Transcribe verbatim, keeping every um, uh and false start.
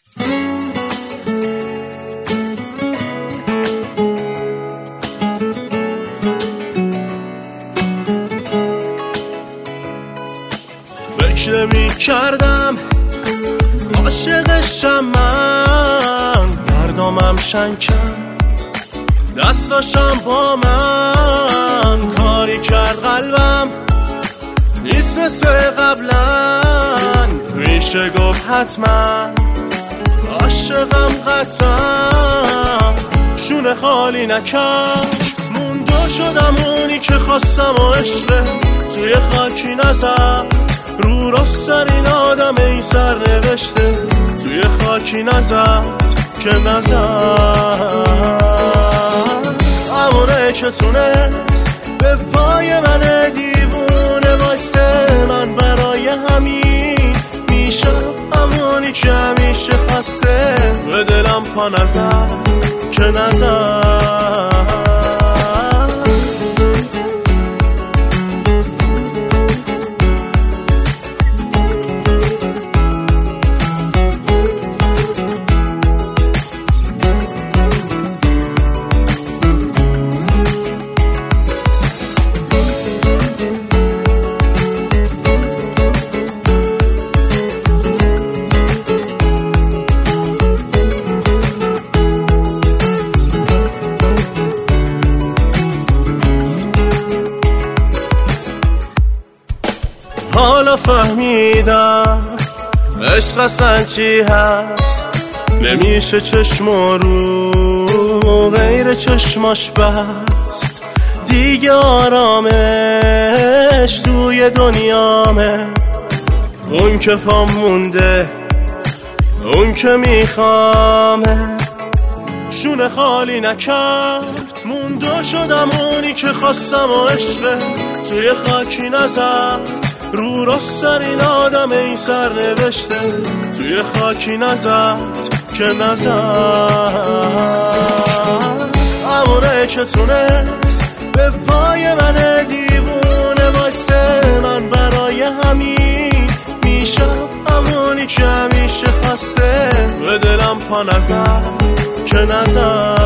فکر می کردم عاشقشم من، مردمم شنکم دستاشم با من، کاری کرد قلبم نیست مثل قبلا، میشه گفت حتما عاشقم قطعا، شونه خالی نکرد مونده شدم اونی که خواستم و عشقه توی خاکی نزد، رو راسترین آدم ای سر نوشته توی خاکی نزد که نزد، همونه که تونست به پای من دیوونه وایسته، من برای همین میشم همونی که همیشه خسته، به دلم پا نزد که نزد. حالا فهمیدم عشق اصلا چی هست، نمیشه چشم رو غیر چشماش بست، دیگه آرامش توی دنیامه، اون که پام مونده اون که میخوامه، شونه خالی نکرد مونده شدم اونی که خواستم و عشقه توی خاکی نزد، رو راسترین آدم این سر نوشته توی خاکی نزد که نزد، همونه که تونست به پای من دیوونه وایسته، من برای همین میشم همونی که همیشه خسته، به دلم پا نزد که نزد.